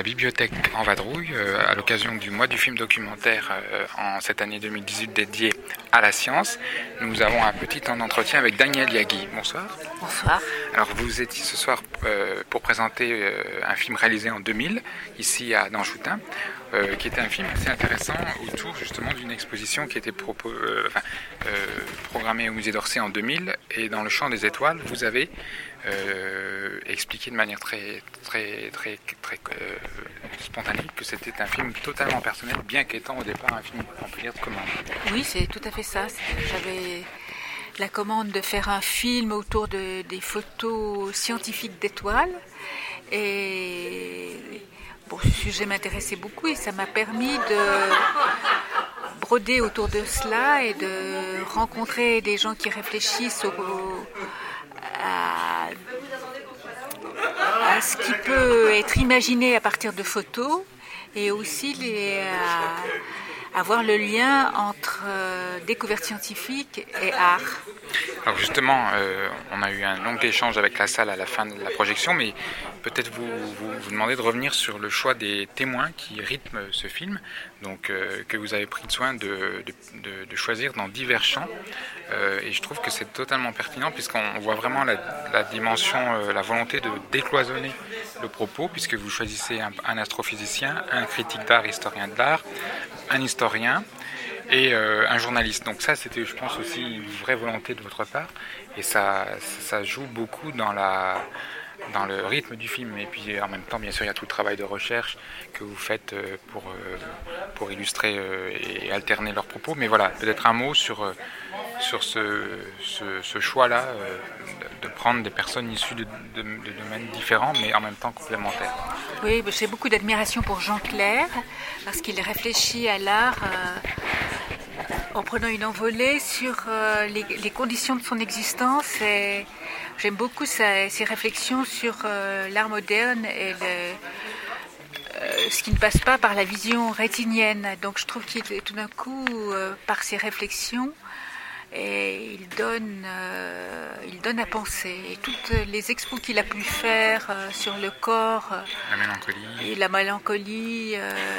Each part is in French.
bibliothèque en Vadrouille à l'occasion du mois du film documentaire en cette année 2018 dédié à la science. Nous avons un petit temps d'entretien avec Danielle Yaghi. Bonsoir. Bonsoir. Alors vous étiez ce soir pour présenter un film réalisé en 2000 ici à Danjoutin, qui était un film assez intéressant autour justement d'une exposition qui était programmée au musée d'Orsay en 2000, et dans le champ des étoiles vous avez expliqué de manière très spontanée que c'était un film totalement personnel, bien qu'étant au départ un film on peut dire de commande. Oui, c'est tout à fait ça. J'avais la commande de faire un film autour des photos scientifiques d'étoiles, et bon, ce sujet m'intéressait beaucoup et ça m'a permis de broder autour de cela et de rencontrer des gens qui réfléchissent à ce qui peut être imaginé à partir de photos, et aussi à voir le lien entre découverte scientifique et art. Alors justement, on a eu un long échange avec la salle à la fin de la projection, mais peut-être vous demander de revenir sur le choix des témoins qui rythment ce film, donc que vous avez pris le soin de choisir dans divers champs. Et je trouve que c'est totalement pertinent puisqu'on voit vraiment la dimension, la volonté de décloisonner le propos, puisque vous choisissez un astrophysicien, un critique d'art, historien de l'art, un historien et un journaliste. Donc ça, c'était, je pense, aussi une vraie volonté de votre part, et ça joue beaucoup dans le rythme du film. Et puis en même temps, bien sûr, il y a tout le travail de recherche que vous faites pour illustrer et alterner leurs propos. Mais voilà, peut-être un mot sur ce choix-là de prendre des personnes issues de domaines différents, mais en même temps complémentaires. Oui, j'ai beaucoup d'admiration pour Jean Clair, parce qu'il réfléchit à l'art en prenant une envolée sur les conditions de son existence. Et j'aime beaucoup ses réflexions sur l'art moderne et ce qui ne passe pas par la vision rétinienne. Donc je trouve qu'il est tout d'un coup, par ses réflexions, et il donne à penser. Et toutes les expos qu'il a pu faire sur le corps, la mélancolie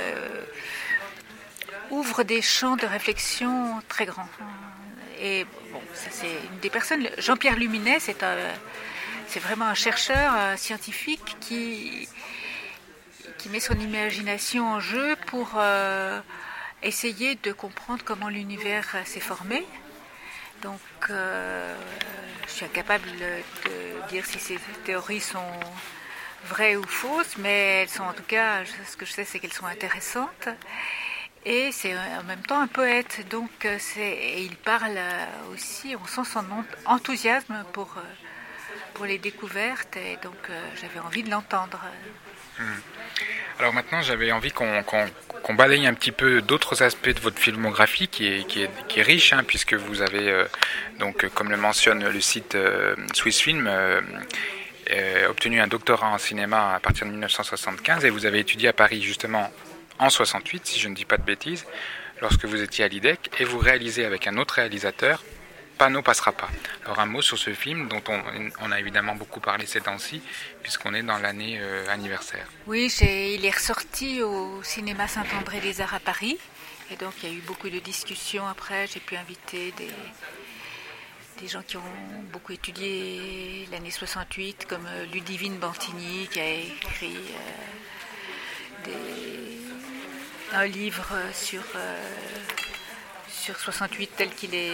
ouvrent des champs de réflexion très grands. Et bon, ça, c'est une des personnes. Jean-Pierre Luminet, c'est vraiment un chercheur scientifique qui met son imagination en jeu pour essayer de comprendre comment l'univers s'est formé. Donc, je suis incapable de dire si ces théories sont vraies ou fausses, mais elles sont, en tout cas, ce que je sais, c'est qu'elles sont intéressantes. Et c'est en même temps un poète, donc et il parle aussi, on sent son enthousiasme pour les découvertes, et donc j'avais envie de l'entendre. Alors maintenant, j'avais envie qu'on balaye un petit peu d'autres aspects de votre filmographie qui est riche, hein, puisque vous avez, donc, comme le mentionne le site Swiss Film, obtenu un doctorat en cinéma à partir de 1975, et vous avez étudié à Paris justement en 68, si je ne dis pas de bêtises, lorsque vous étiez à l'IDEC, et vous réalisez avec un autre réalisateur, Panot passera pas. Alors un mot sur ce film dont on a évidemment beaucoup parlé ces temps-ci, puisqu'on est dans l'année anniversaire. Oui, il est ressorti au cinéma Saint-André-des-Arts à Paris, et donc il y a eu beaucoup de discussions après. J'ai pu inviter des gens qui ont beaucoup étudié l'année 68, comme Ludivine Bantigny, qui a écrit un livre sur 68 tel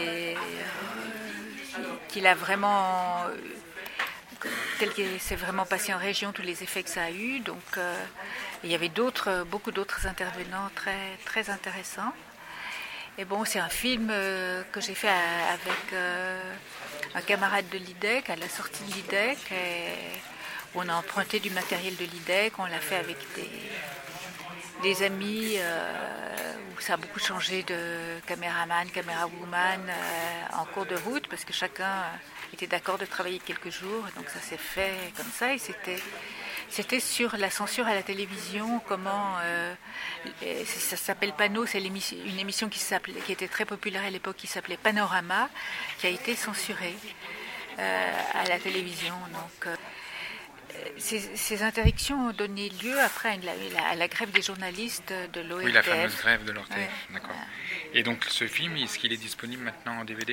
qu'il s'est vraiment passé en région, tous les effets que ça a eu. Donc il y avait beaucoup d'autres intervenants très, très intéressants. Et bon, c'est un film que j'ai fait avec un camarade de l'IDEC, à la sortie de l'IDEC, où on a emprunté du matériel de l'IDEC, on l'a fait avec des amis, où ça a beaucoup changé de caméraman, camérawoman en cours de route, parce que chacun était d'accord de travailler quelques jours, et donc ça s'est fait comme ça. Et c'était sur la censure à la télévision, comment ça s'appelle Panneau, c'est une émission qui était très populaire à l'époque, qui s'appelait Panorama, qui a été censurée à la télévision. Donc ces interdictions ont donné lieu après à la grève des journalistes de l'ORTF. Oui, la fameuse grève de l'ORTF, Ouais. d'accord. Et donc ce film, est-ce qu'il est disponible maintenant en DVD ?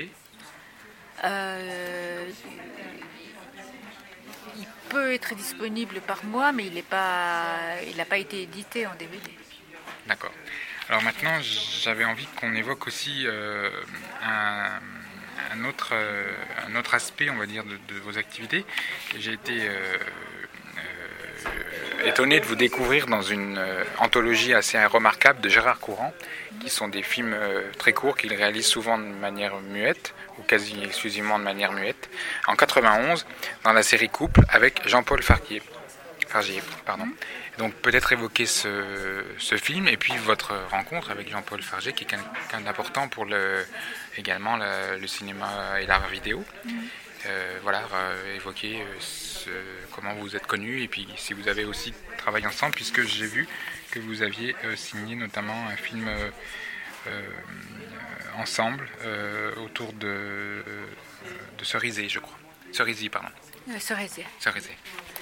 Il peut être disponible par mois, mais il n'a pas été édité en DVD. D'accord. Alors maintenant, j'avais envie qu'on évoque aussi un autre aspect, on va dire, de vos activités. J'ai été étonné de vous découvrir dans une anthologie assez remarquable de Gérard Courant, qui sont des films très courts qu'il réalise souvent de manière muette, ou quasi exclusivement de manière muette, en 91, dans la série Couple, avec Jean-Paul Fargier. Donc peut-être évoquer ce film et puis votre rencontre avec Jean-Paul Fargier, qui est quelqu'un d'important pour également le cinéma et l'art vidéo. Évoquer comment vous êtes connus et puis si vous avez aussi travaillé ensemble, puisque j'ai vu que vous aviez signé notamment un film ensemble autour de Cerisay, je crois. Cerisay, pardon. Cerisay. Cerisay.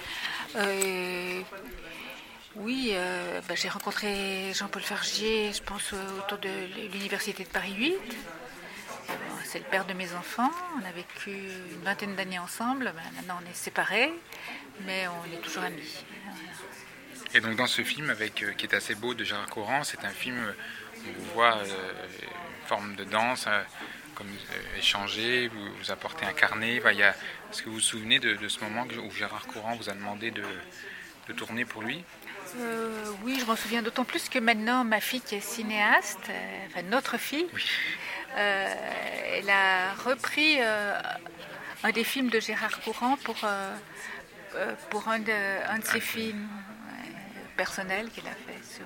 Oui, j'ai rencontré Jean-Paul Fargier, je pense, autour de l'Université de Paris 8. C'est le père de mes enfants. On a vécu une vingtaine d'années ensemble. Maintenant, on est séparés, mais on est toujours amis. Et donc, dans ce film, qui est assez beau, de Gérard Courant, c'est un film où on voit une forme de danse, comme échanger, vous apportez un carnet. Est-ce que vous vous souvenez de ce moment où Gérard Courant vous a demandé de tourner pour lui ? Oui, je m'en souviens d'autant plus que maintenant, ma fille qui est cinéaste, notre fille, oui. Elle a repris un des films de Gérard Courant pour un de ses films personnels qu'il a fait sur...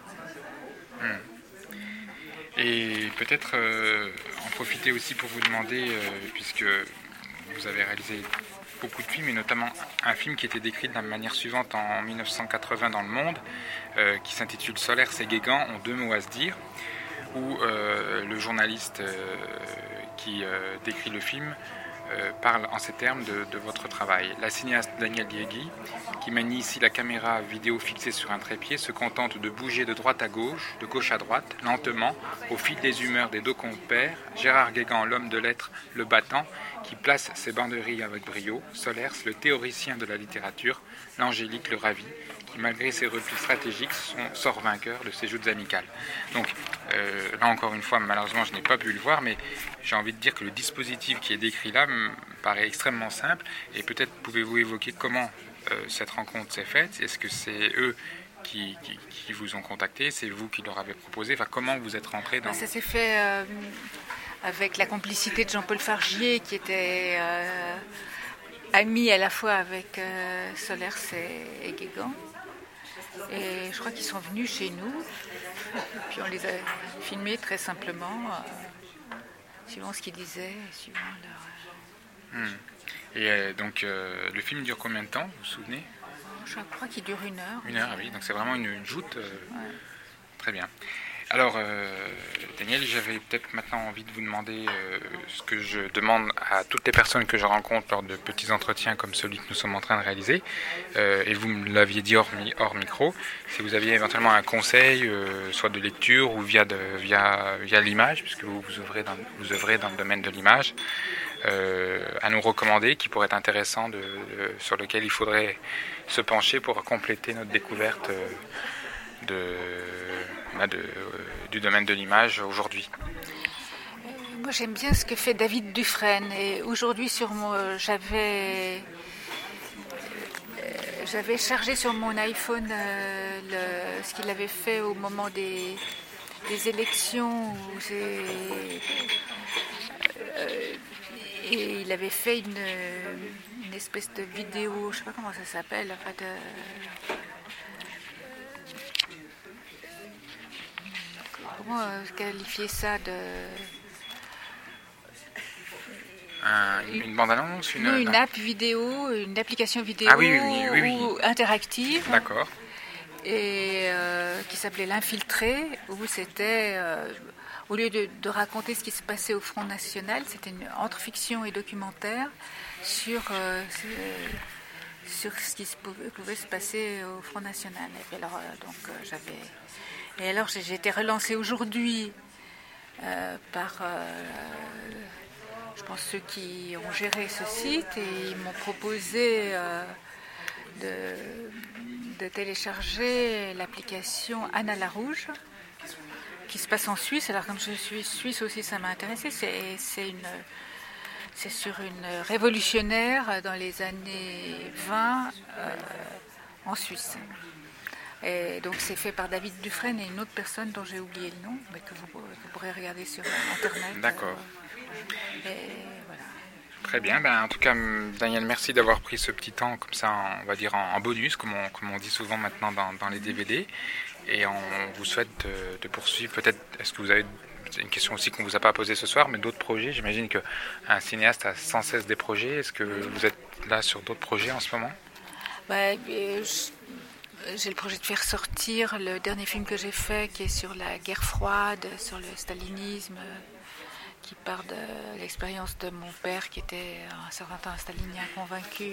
Et peut-être en profiter aussi pour vous demander, puisque vous avez réalisé beaucoup de films, et notamment un film qui était décrit de la manière suivante en 1980 dans Le Monde, qui s'intitule Solaire et Guégan ont deux mots à se dire, où le journaliste qui décrit le film parle en ces termes de votre travail. La cinéaste Danielle Diegui, qui manie ici la caméra vidéo fixée sur un trépied, se contente de bouger de droite à gauche, de gauche à droite, lentement, au fil des humeurs des deux compères. Gérard Guégan, l'homme de lettres, le battant, qui place ses banderilles avec brio. Solers, le théoricien de la littérature, l'angélique, le ravi, qui malgré ses replis stratégiques sort vainqueur de ses joutes amicales. Donc là encore une fois, malheureusement je n'ai pas pu le voir, mais j'ai envie de dire que le dispositif qui est décrit là me paraît extrêmement simple, et peut-être pouvez-vous évoquer comment cette rencontre s'est faite. Est-ce que c'est eux qui vous ont contacté, c'est vous qui leur avez proposé, comment vous êtes rentré dans... Ça s'est fait avec la complicité de Jean-Paul Fargier, qui était ami à la fois avec Solers et Guégan. Et je crois qu'ils sont venus chez nous, puis on les a filmés très simplement, suivant ce qu'ils disaient, suivant leur... Et donc le film dure combien de temps, vous vous souvenez ? Je crois qu'il dure 1 heure. 1 heure, oui, donc c'est vraiment une joute. Très bien. Alors, Daniel, j'avais peut-être maintenant envie de vous demander ce que je demande à toutes les personnes que je rencontre lors de petits entretiens comme celui que nous sommes en train de réaliser, et vous me l'aviez dit hors micro, si vous aviez éventuellement un conseil, soit de lecture ou via l'image, puisque vous œuvrez dans le domaine de l'image, à nous recommander, qui pourrait être intéressant, sur lequel il faudrait se pencher pour compléter notre découverte du domaine de l'image aujourd'hui. Moi j'aime bien ce que fait David Dufresne, et aujourd'hui j'avais chargé sur mon iPhone ce qu'il avait fait au moment des élections et il avait fait une espèce de vidéo, je ne sais pas comment ça s'appelle, comment qualifier ça une bande-annonce, une app vidéo, une application vidéo oui. Interactive. D'accord. Et qui s'appelait L'Infiltré, où c'était, au lieu de raconter ce qui se passait au Front National, c'était entre fiction et documentaire sur sur ce qui pouvait se passer au Front National. Et puis alors, j'ai été relancée aujourd'hui par, je pense, ceux qui ont géré ce site, et ils m'ont proposé de télécharger l'application Anna la Rouge, qui se passe en Suisse. Alors comme je suis suisse aussi, ça m'a intéressé. C'est sur une révolutionnaire dans les années 20 en Suisse. Et donc c'est fait par David Dufresne et une autre personne dont j'ai oublié le nom, mais que vous pourrez regarder sur Internet. D'accord. Et voilà. Très bien. En tout cas, Daniel, merci d'avoir pris ce petit temps comme ça, on va dire en bonus, comme on dit souvent maintenant dans les DVD. Et on vous souhaite de poursuivre. Peut-être, est-ce que vous avez... C'est une question aussi qu'on ne vous a pas posée ce soir, mais d'autres projets. J'imagine qu'un cinéaste a sans cesse des projets. Est-ce que vous êtes là sur d'autres projets en ce moment ? J'ai le projet de faire sortir le dernier film que j'ai fait, qui est sur la guerre froide, sur le stalinisme, qui part de l'expérience de mon père, qui était un certain temps un stalinien convaincu,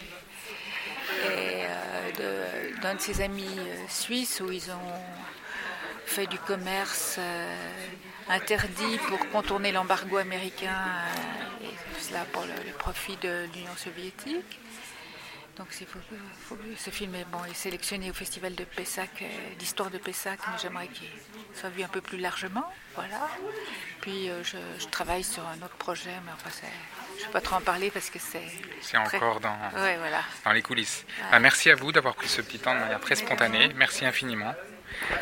et d'un de ses amis suisses, où ils ont fait du commerce interdit pour contourner l'embargo américain, et cela pour le profit de l'Union soviétique. Donc ce film est sélectionné au festival de Pessac, l'histoire de Pessac, mais j'aimerais qu'il soit vu un peu plus largement. Voilà. Puis je travaille sur un autre projet, mais enfin je ne vais pas trop en parler parce que c'est encore dans les coulisses. Ouais. Merci à vous d'avoir pris ce petit temps de manière très spontanée. Merci infiniment.